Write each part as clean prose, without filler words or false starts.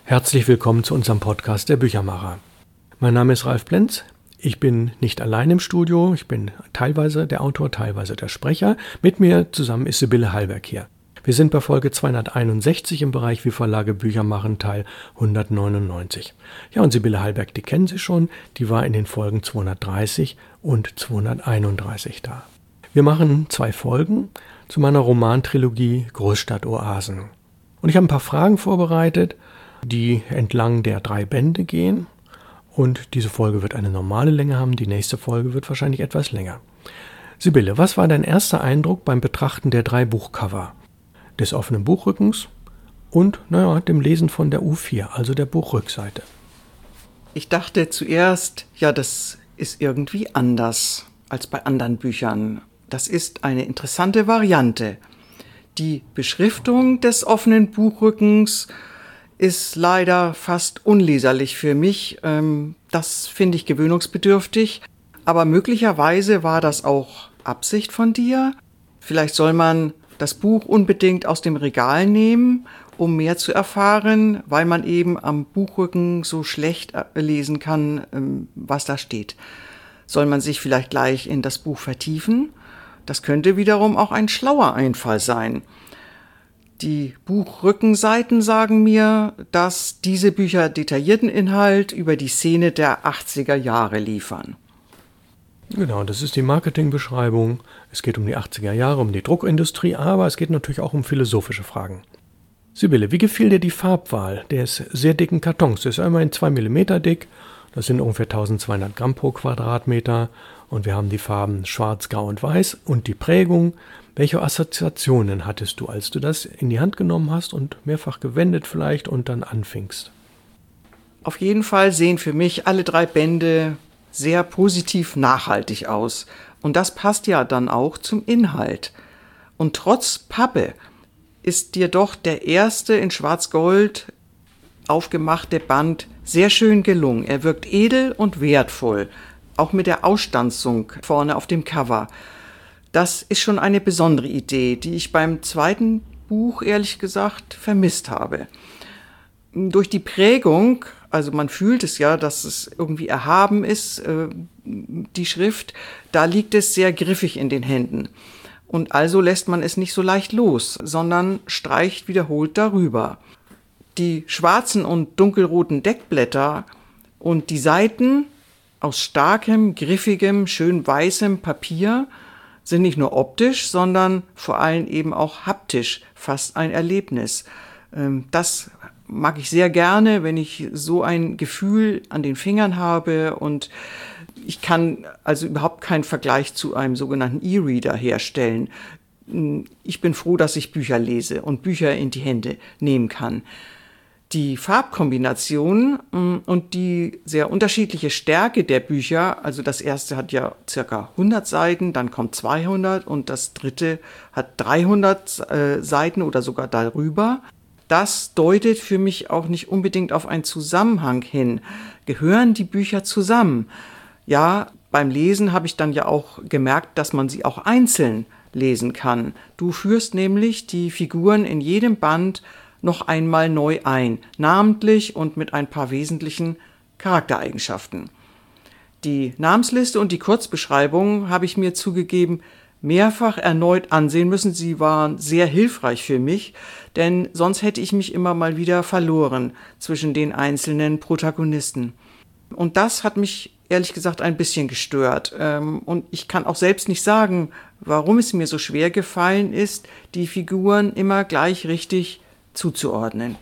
Herzlich willkommen zu unserem Podcast der Büchermacher. Mein Name ist Ralf Plenz. Ich bin nicht allein im Studio. Ich bin teilweise der Autor, teilweise der Sprecher. Mit mir zusammen ist Sibylle Hallberg hier. Wir sind bei Folge 261 im Bereich Wie Verlage Bücher machen, Teil 199. Ja, und Sibylle Hallberg, die kennen Sie schon. Die war in den Folgen 230 und 231 da. Wir machen 2 Folgen zu meiner Romantrilogie Großstadtoasen. Und ich habe ein paar Fragen vorbereitet, die entlang der 3 Bände gehen. Und diese Folge wird eine normale Länge haben. Die nächste Folge wird wahrscheinlich etwas länger. Sibylle, was war dein erster Eindruck beim Betrachten der 3 Buchcover? Des offenen Buchrückens und dem Lesen von der U4, also der Buchrückseite. Ich dachte zuerst, ja, das ist irgendwie anders als bei anderen Büchern. Das ist eine interessante Variante. Die Beschriftung des offenen Buchrückens ist leider fast unleserlich für mich. Das finde ich gewöhnungsbedürftig. Aber möglicherweise war das auch Absicht von dir. Vielleicht soll man das Buch unbedingt aus dem Regal nehmen, um mehr zu erfahren, weil man eben am Buchrücken so schlecht lesen kann, was da steht. Soll man sich vielleicht gleich in das Buch vertiefen? Das könnte wiederum auch ein schlauer Einfall sein. Die Buchrückenseiten sagen mir, dass diese Bücher detaillierten Inhalt über die Szene der 80er Jahre liefern. Genau, das ist die Marketingbeschreibung. Es geht um die 80er Jahre, um die Druckindustrie, aber es geht natürlich auch um philosophische Fragen. Sibylle, wie gefiel dir die Farbwahl des sehr dicken Kartons? Der ist ja immerhin 2 mm dick, das sind ungefähr 1200 Gramm pro Quadratmeter und wir haben die Farben schwarz, grau und weiß und die Prägung. Welche Assoziationen hattest du, als du das in die Hand genommen hast und mehrfach gewendet vielleicht und dann anfingst? Auf jeden Fall sehen für mich alle 3 Bände sehr positiv nachhaltig aus. Und das passt ja dann auch zum Inhalt. Und trotz Pappe ist dir doch der erste in Schwarz-Gold aufgemachte Band sehr schön gelungen. Er wirkt edel und wertvoll, auch mit der Ausstanzung vorne auf dem Cover. Das ist schon eine besondere Idee, die ich beim 2. Buch, ehrlich gesagt, vermisst habe. Durch die Prägung, also man fühlt es ja, dass es irgendwie erhaben ist, die Schrift, da liegt es sehr griffig in den Händen. Und also lässt man es nicht so leicht los, sondern streicht wiederholt darüber. Die schwarzen und dunkelroten Deckblätter und die Seiten aus starkem, griffigem, schön weißem Papier sind nicht nur optisch, sondern vor allem eben auch haptisch fast ein Erlebnis. Das mag ich sehr gerne, wenn ich so ein Gefühl an den Fingern habe, und ich kann also überhaupt keinen Vergleich zu einem sogenannten E-Reader herstellen. Ich bin froh, dass ich Bücher lese und Bücher in die Hände nehmen kann. Die Farbkombination und die sehr unterschiedliche Stärke der Bücher, also das erste hat ja circa 100 Seiten, dann kommt 200 und das dritte hat 300 Seiten oder sogar darüber. Das deutet für mich auch nicht unbedingt auf einen Zusammenhang hin. Gehören die Bücher zusammen? Ja, beim Lesen habe ich dann ja auch gemerkt, dass man sie auch einzeln lesen kann. Du führst nämlich die Figuren in jedem Band noch einmal neu ein, namentlich und mit ein paar wesentlichen Charaktereigenschaften. Die Namensliste und die Kurzbeschreibung habe ich mir zugegeben mehrfach erneut ansehen müssen. Sie waren sehr hilfreich für mich, denn sonst hätte ich mich immer mal wieder verloren zwischen den einzelnen Protagonisten. Und das hat mich ehrlich gesagt ein bisschen gestört. Und ich kann auch selbst nicht sagen, warum es mir so schwer gefallen ist, die Figuren immer gleich richtig zuzuordnen.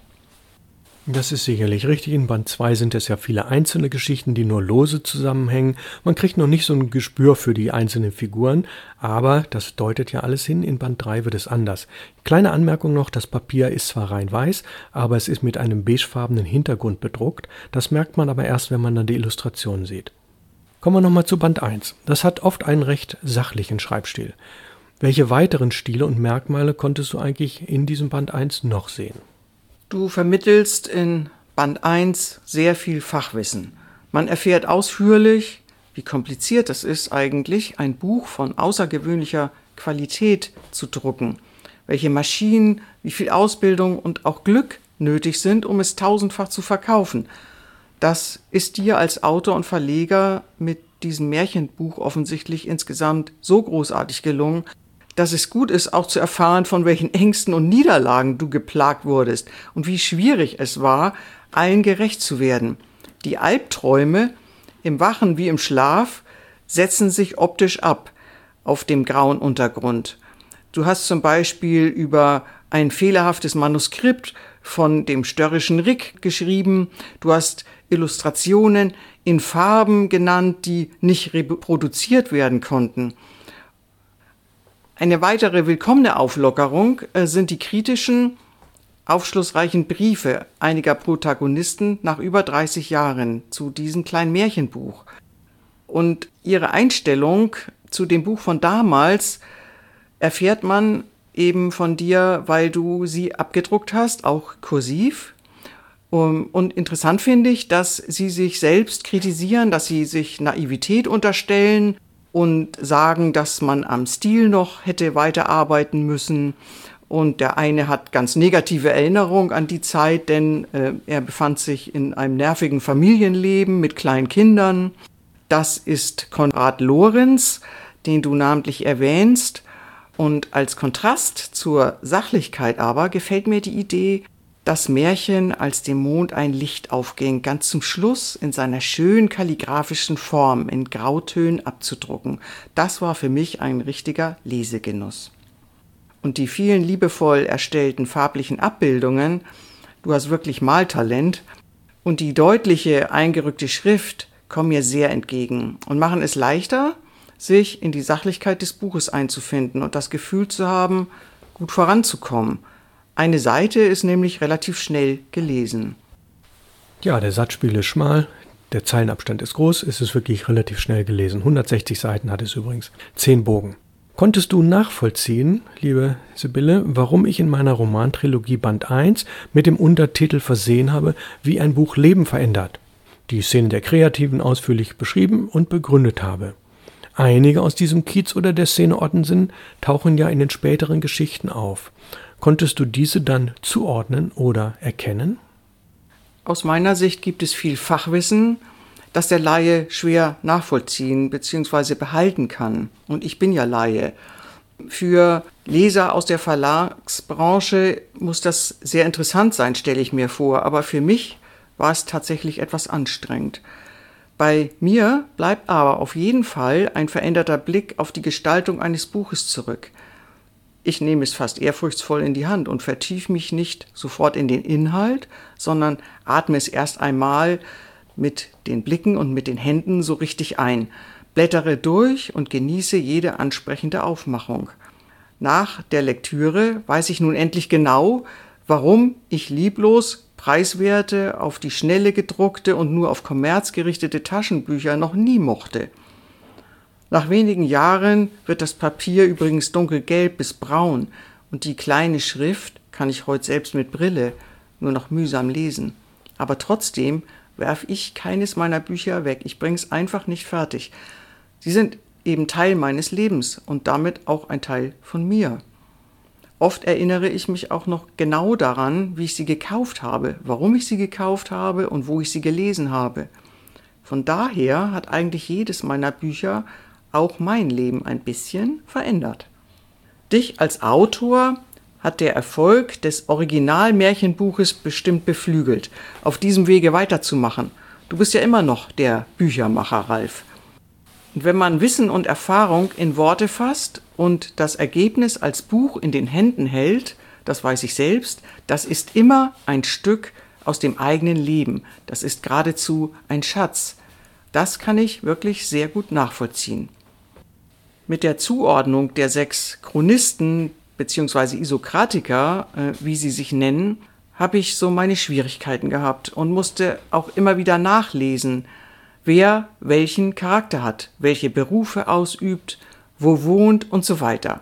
Das ist sicherlich richtig. In Band 2 sind es ja viele einzelne Geschichten, die nur lose zusammenhängen. Man kriegt noch nicht so ein Gespür für die einzelnen Figuren, aber das deutet ja alles hin. In Band 3 wird es anders. Kleine Anmerkung noch, das Papier ist zwar rein weiß, aber es ist mit einem beigefarbenen Hintergrund bedruckt. Das merkt man aber erst, wenn man dann die Illustrationen sieht. Kommen wir nochmal zu Band 1. Das hat oft einen recht sachlichen Schreibstil. Welche weiteren Stile und Merkmale konntest du eigentlich in diesem Band 1 noch sehen? Du vermittelst in Band 1 sehr viel Fachwissen. Man erfährt ausführlich, wie kompliziert es ist eigentlich, ein Buch von außergewöhnlicher Qualität zu drucken. Welche Maschinen, wie viel Ausbildung und auch Glück nötig sind, um es tausendfach zu verkaufen. Das ist dir als Autor und Verleger mit diesem Märchenbuch offensichtlich insgesamt so großartig gelungen, dass es gut ist, auch zu erfahren, von welchen Ängsten und Niederlagen du geplagt wurdest und wie schwierig es war, allen gerecht zu werden. Die Albträume, im Wachen wie im Schlaf, setzen sich optisch ab auf dem grauen Untergrund. Du hast zum Beispiel über ein fehlerhaftes Manuskript von dem störrischen Rick geschrieben. Du hast Illustrationen in Farben genannt, die nicht reproduziert werden konnten. Eine weitere willkommene Auflockerung sind die kritischen, aufschlussreichen Briefe einiger Protagonisten nach über 30 Jahren zu diesem kleinen Märchenbuch. Und ihre Einstellung zu dem Buch von damals erfährt man eben von dir, weil du sie abgedruckt hast, auch kursiv. Und interessant finde ich, dass sie sich selbst kritisieren, dass sie sich Naivität unterstellen und sagen, dass man am Stil noch hätte weiterarbeiten müssen. Und der eine hat ganz negative Erinnerung an die Zeit, denn er befand sich in einem nervigen Familienleben mit kleinen Kindern. Das ist Konrad Lorenz, den du namentlich erwähnst. Und als Kontrast zur Sachlichkeit aber gefällt mir die Idee, das Märchen, als dem Mond ein Licht aufging, ganz zum Schluss in seiner schönen kalligraphischen Form in Grautönen abzudrucken. Das war für mich ein richtiger Lesegenuss. Und die vielen liebevoll erstellten farblichen Abbildungen, du hast wirklich Maltalent, und die deutliche eingerückte Schrift kommen mir sehr entgegen und machen es leichter, sich in die Sachlichkeit des Buches einzufinden und das Gefühl zu haben, gut voranzukommen. Eine Seite ist nämlich relativ schnell gelesen. Ja, der Satzspiel ist schmal, der Zeilenabstand ist groß, es ist wirklich relativ schnell gelesen. 160 Seiten hat es übrigens, 10 Bogen. Konntest du nachvollziehen, liebe Sibylle, warum ich in meiner Romantrilogie Band 1 mit dem Untertitel versehen habe, wie ein Buch Leben verändert? Die Szenen der Kreativen ausführlich beschrieben und begründet habe. Einige aus diesem Kiez oder der Szene Ottensen tauchen ja in den späteren Geschichten auf. Konntest du diese dann zuordnen oder erkennen? Aus meiner Sicht gibt es viel Fachwissen, das der Laie schwer nachvollziehen bzw. behalten kann. Und ich bin ja Laie. Für Leser aus der Verlagsbranche muss das sehr interessant sein, stelle ich mir vor. Aber für mich war es tatsächlich etwas anstrengend. Bei mir bleibt aber auf jeden Fall ein veränderter Blick auf die Gestaltung eines Buches zurück. Ich nehme es fast ehrfurchtsvoll in die Hand und vertiefe mich nicht sofort in den Inhalt, sondern atme es erst einmal mit den Blicken und mit den Händen so richtig ein, blättere durch und genieße jede ansprechende Aufmachung. Nach der Lektüre weiß ich nun endlich genau, warum ich lieblos preiswerte, auf die Schnelle gedruckte und nur auf Kommerz gerichtete Taschenbücher noch nie mochte. Nach wenigen Jahren wird das Papier übrigens dunkelgelb bis braun und die kleine Schrift kann ich heute selbst mit Brille nur noch mühsam lesen. Aber trotzdem werfe ich keines meiner Bücher weg. Ich bringe es einfach nicht fertig. Sie sind eben Teil meines Lebens und damit auch ein Teil von mir. Oft erinnere ich mich auch noch genau daran, wie ich sie gekauft habe, warum ich sie gekauft habe und wo ich sie gelesen habe. Von daher hat eigentlich jedes meiner Bücher auch mein Leben ein bisschen verändert. Dich als Autor hat der Erfolg des Originalmärchenbuches bestimmt beflügelt, auf diesem Wege weiterzumachen. Du bist ja immer noch der Büchermacher, Ralf. Und wenn man Wissen und Erfahrung in Worte fasst und das Ergebnis als Buch in den Händen hält, das weiß ich selbst, das ist immer ein Stück aus dem eigenen Leben. Das ist geradezu ein Schatz. Das kann ich wirklich sehr gut nachvollziehen. Mit der Zuordnung der 6 Chronisten bzw. Isokratiker, wie sie sich nennen, habe ich so meine Schwierigkeiten gehabt und musste auch immer wieder nachlesen, wer welchen Charakter hat, welche Berufe ausübt, wo wohnt und so weiter.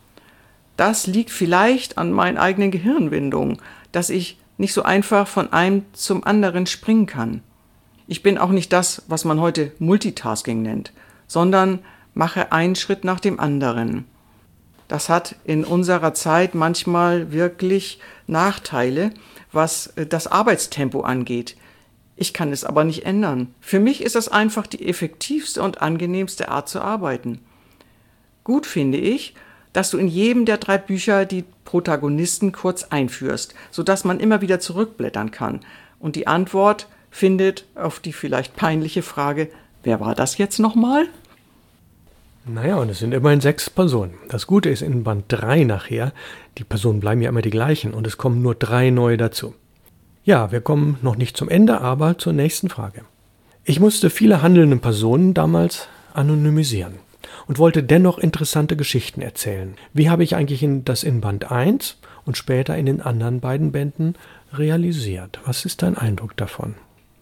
Das liegt vielleicht an meinen eigenen Gehirnwindungen, dass ich nicht so einfach von einem zum anderen springen kann. Ich bin auch nicht das, was man heute Multitasking nennt, sondern mache einen Schritt nach dem anderen. Das hat in unserer Zeit manchmal wirklich Nachteile, was das Arbeitstempo angeht. Ich kann es aber nicht ändern. Für mich ist das einfach die effektivste und angenehmste Art zu arbeiten. Gut finde ich, dass du in jedem der 3 Bücher die Protagonisten kurz einführst, sodass man immer wieder zurückblättern kann und die Antwort findet auf die vielleicht peinliche Frage, wer war das jetzt nochmal? Naja, und es sind immerhin 6 Personen. Das Gute ist in Band 3 nachher, die Personen bleiben ja immer die gleichen und es kommen nur 3 neue dazu. Ja, wir kommen noch nicht zum Ende, aber zur nächsten Frage. Ich musste viele handelnde Personen damals anonymisieren und wollte dennoch interessante Geschichten erzählen. Wie habe ich eigentlich das in Band 1 und später in den anderen beiden Bänden realisiert? Was ist dein Eindruck davon?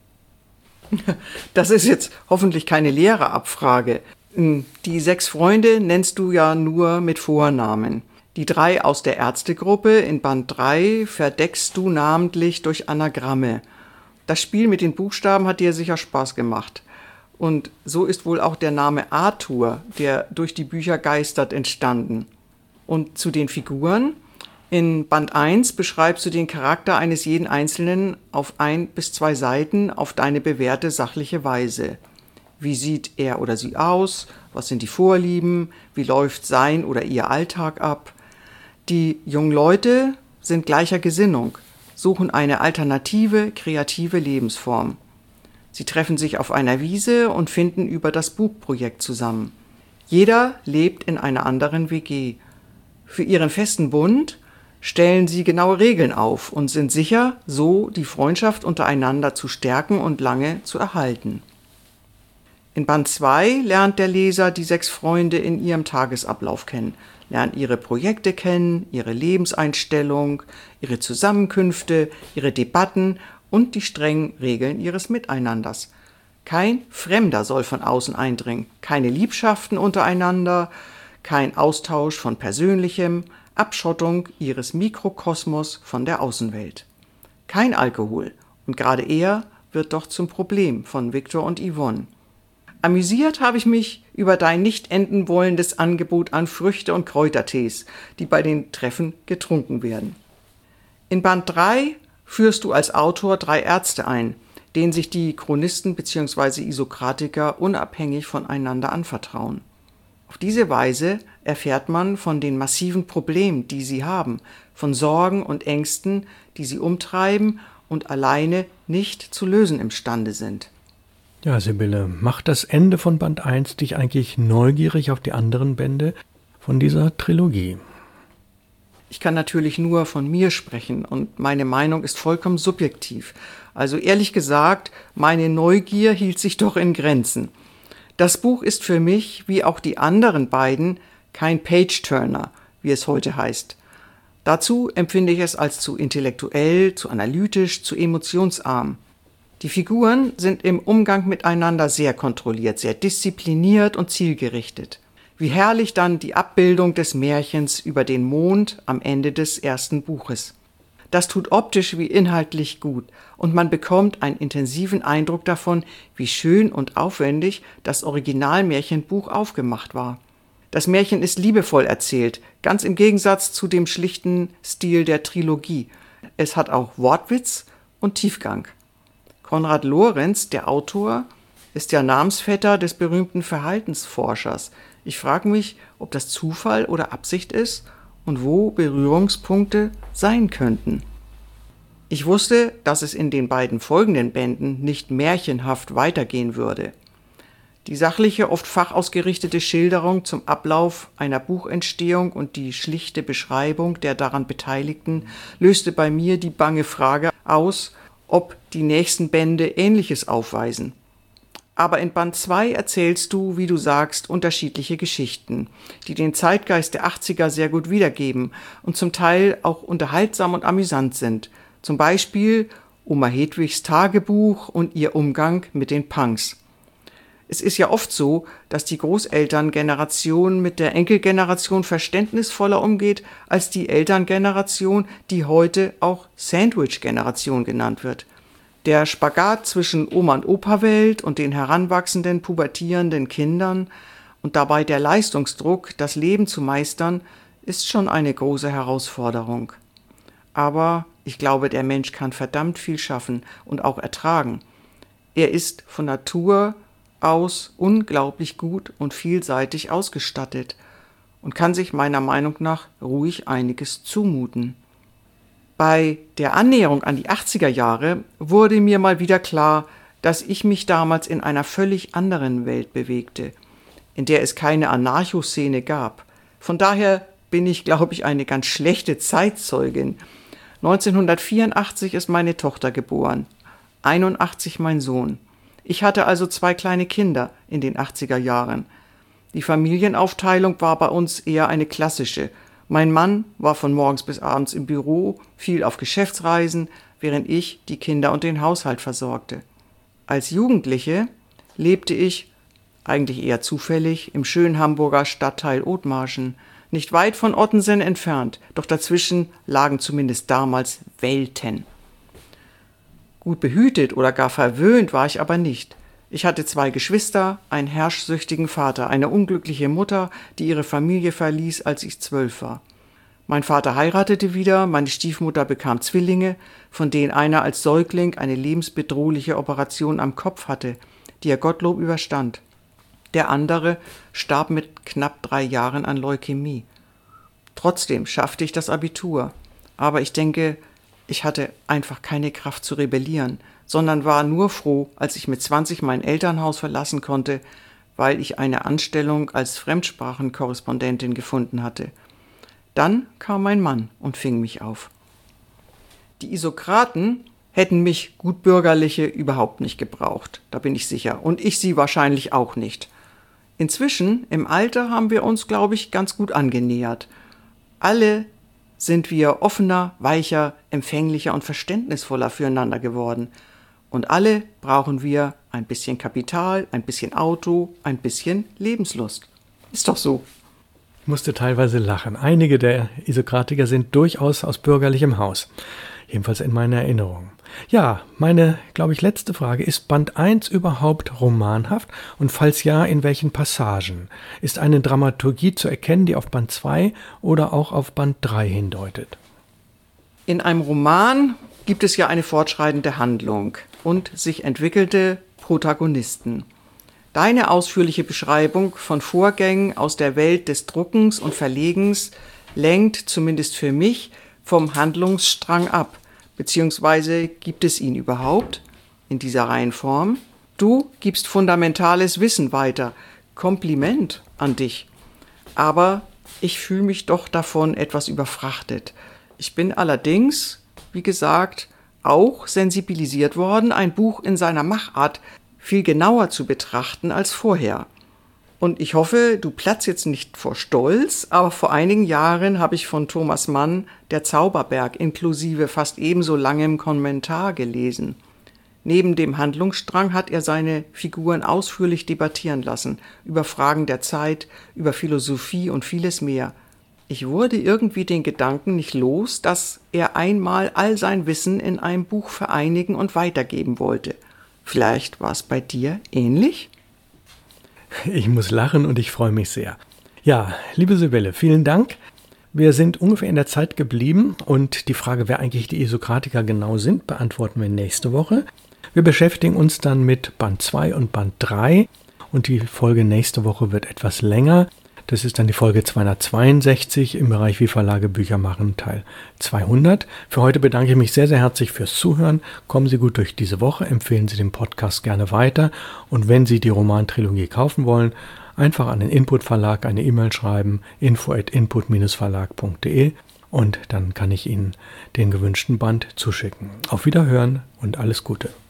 Das ist jetzt hoffentlich keine leere Abfrage. Die 6 Freunde nennst du ja nur mit Vornamen. Die 3 aus der Ärztegruppe in Band 3 verdeckst du namentlich durch Anagramme. Das Spiel mit den Buchstaben hat dir sicher Spaß gemacht. Und so ist wohl auch der Name Arthur, der durch die Bücher geistert, entstanden. Und zu den Figuren? In Band 1 beschreibst du den Charakter eines jeden Einzelnen auf 1 bis 2 Seiten auf deine bewährte sachliche Weise. Wie sieht er oder sie aus? Was sind die Vorlieben? Wie läuft sein oder ihr Alltag ab? Die jungen Leute sind gleicher Gesinnung, suchen eine alternative, kreative Lebensform. Sie treffen sich auf einer Wiese und finden über das Buchprojekt zusammen. Jeder lebt in einer anderen WG. Für ihren festen Bund stellen sie genaue Regeln auf und sind sicher, so die Freundschaft untereinander zu stärken und lange zu erhalten. In Band 2 lernt der Leser die 6 Freunde in ihrem Tagesablauf kennen, lernt ihre Projekte kennen, ihre Lebenseinstellung, ihre Zusammenkünfte, ihre Debatten und die strengen Regeln ihres Miteinanders. Kein Fremder soll von außen eindringen, keine Liebschaften untereinander, kein Austausch von Persönlichem, Abschottung ihres Mikrokosmos von der Außenwelt. Kein Alkohol, und gerade er wird doch zum Problem von Viktor und Yvonne. Amüsiert habe ich mich über dein nicht enden wollendes Angebot an Früchte- und Kräutertees, die bei den Treffen getrunken werden. In Band 3 führst du als Autor 3 Ärzte ein, denen sich die Chronisten bzw. Isokratiker unabhängig voneinander anvertrauen. Auf diese Weise erfährt man von den massiven Problemen, die sie haben, von Sorgen und Ängsten, die sie umtreiben und alleine nicht zu lösen imstande sind. Ja, Sibylle, macht das Ende von Band 1 dich eigentlich neugierig auf die anderen Bände von dieser Trilogie? Ich kann natürlich nur von mir sprechen und meine Meinung ist vollkommen subjektiv. Also ehrlich gesagt, meine Neugier hielt sich doch in Grenzen. Das Buch ist für mich, wie auch die anderen beiden, kein Page-Turner, wie es heute heißt. Dazu empfinde ich es als zu intellektuell, zu analytisch, zu emotionsarm. Die Figuren sind im Umgang miteinander sehr kontrolliert, sehr diszipliniert und zielgerichtet. Wie herrlich dann die Abbildung des Märchens über den Mond am Ende des ersten Buches. Das tut optisch wie inhaltlich gut und man bekommt einen intensiven Eindruck davon, wie schön und aufwendig das Originalmärchenbuch aufgemacht war. Das Märchen ist liebevoll erzählt, ganz im Gegensatz zu dem schlichten Stil der Trilogie. Es hat auch Wortwitz und Tiefgang. Konrad Lorenz, der Autor, ist ja Namensvetter des berühmten Verhaltensforschers. Ich frage mich, ob das Zufall oder Absicht ist und wo Berührungspunkte sein könnten. Ich wusste, dass es in den beiden folgenden Bänden nicht märchenhaft weitergehen würde. Die sachliche, oft fachausgerichtete Schilderung zum Ablauf einer Buchentstehung und die schlichte Beschreibung der daran Beteiligten löste bei mir die bange Frage aus, ob die nächsten Bände Ähnliches aufweisen. Aber in Band 2 erzählst du, wie du sagst, unterschiedliche Geschichten, die den Zeitgeist der 80er sehr gut wiedergeben und zum Teil auch unterhaltsam und amüsant sind. Zum Beispiel Oma Hedwigs Tagebuch und ihr Umgang mit den Punks. Es ist ja oft so, dass die Großelterngeneration mit der Enkelgeneration verständnisvoller umgeht als die Elterngeneration, die heute auch Sandwich-Generation genannt wird. Der Spagat zwischen Oma- und Opa-Welt und den heranwachsenden, pubertierenden Kindern und dabei der Leistungsdruck, das Leben zu meistern, ist schon eine große Herausforderung. Aber Ich glaube, der Mensch kann verdammt viel schaffen und auch ertragen. Er ist von Natur aus unglaublich gut und vielseitig ausgestattet und kann sich meiner Meinung nach ruhig einiges zumuten. Bei der Annäherung an die 80er Jahre wurde mir mal wieder klar, dass ich mich damals in einer völlig anderen Welt bewegte, in der es keine Anarcho-Szene gab. Von daher bin ich, glaube ich, eine ganz schlechte Zeitzeugin. 1984 ist meine Tochter geboren, 81 mein Sohn. Ich hatte also 2 kleine Kinder in den 80er Jahren. Die Familienaufteilung war bei uns eher eine klassische. Mein Mann war von morgens bis abends im Büro, viel auf Geschäftsreisen, während ich die Kinder und den Haushalt versorgte. Als Jugendliche lebte ich, eigentlich eher zufällig, im schönen Hamburger Stadtteil Othmarschen, nicht weit von Ottensen entfernt, doch dazwischen lagen zumindest damals Welten. Gut behütet oder gar verwöhnt war ich aber nicht. Ich hatte 2 Geschwister, einen herrschsüchtigen Vater, eine unglückliche Mutter, die ihre Familie verließ, als ich 12 war. Mein Vater heiratete wieder, meine Stiefmutter bekam Zwillinge, von denen einer als Säugling eine lebensbedrohliche Operation am Kopf hatte, die er Gottlob überstand. Der andere starb mit knapp 3 Jahren an Leukämie. Trotzdem schaffte ich das Abitur, aber ich denke, ich hatte einfach keine Kraft zu rebellieren, sondern war nur froh, als ich mit 20 mein Elternhaus verlassen konnte, weil ich eine Anstellung als Fremdsprachenkorrespondentin gefunden hatte. Dann kam mein Mann und fing mich auf. Die Isokraten hätten mich Gutbürgerliche überhaupt nicht gebraucht, da bin ich sicher, und ich sie wahrscheinlich auch nicht. Inzwischen, im Alter, haben wir uns, glaube ich, ganz gut angenähert. Alle sind wir offener, weicher, empfänglicher und verständnisvoller füreinander geworden. Und alle brauchen wir ein bisschen Kapital, ein bisschen Auto, ein bisschen Lebenslust. Ist doch so. Ich musste teilweise lachen. Einige der Isokratiker sind durchaus aus bürgerlichem Haus. Jedenfalls in meiner Erinnerung. Ja, meine, glaube ich, letzte Frage. Ist Band 1 überhaupt romanhaft? Und falls ja, in welchen Passagen? Ist eine Dramaturgie zu erkennen, die auf Band 2 oder auch auf Band 3 hindeutet? In einem Roman gibt es ja eine fortschreitende Handlung und sich entwickelte Protagonisten. Deine ausführliche Beschreibung von Vorgängen aus der Welt des Druckens und Verlegens lenkt zumindest für mich vom Handlungsstrang ab. Beziehungsweise gibt es ihn überhaupt in dieser Reihenform? Du gibst fundamentales Wissen weiter. Kompliment an dich. Aber ich fühle mich doch davon etwas überfrachtet. Ich bin allerdings, wie gesagt, auch sensibilisiert worden, ein Buch in seiner Machart viel genauer zu betrachten als vorher. Und ich hoffe, du platzt jetzt nicht vor Stolz, aber vor einigen Jahren habe ich von Thomas Mann Der Zauberberg inklusive fast ebenso langem Kommentar gelesen. Neben dem Handlungsstrang hat er seine Figuren ausführlich debattieren lassen, über Fragen der Zeit, über Philosophie und vieles mehr. Ich wurde irgendwie den Gedanken nicht los, dass er einmal all sein Wissen in einem Buch vereinigen und weitergeben wollte. Vielleicht war es bei dir ähnlich? Ich muss lachen und ich freue mich sehr. Ja, liebe Sibylle, vielen Dank. Wir sind ungefähr in der Zeit geblieben und die Frage, wer eigentlich die Isokratiker genau sind, beantworten wir nächste Woche. Wir beschäftigen uns dann mit Band 2 und Band 3 und die Folge nächste Woche wird etwas länger. Das ist dann die Folge 262 im Bereich Wie Verlage Bücher machen, Teil 200. Für heute bedanke ich mich sehr, sehr herzlich fürs Zuhören. Kommen Sie gut durch diese Woche, empfehlen Sie den Podcast gerne weiter. Und wenn Sie die Romantrilogie kaufen wollen, einfach an den Input Verlag eine E-Mail schreiben, info@input-verlag.de und dann kann ich Ihnen den gewünschten Band zuschicken. Auf Wiederhören und alles Gute.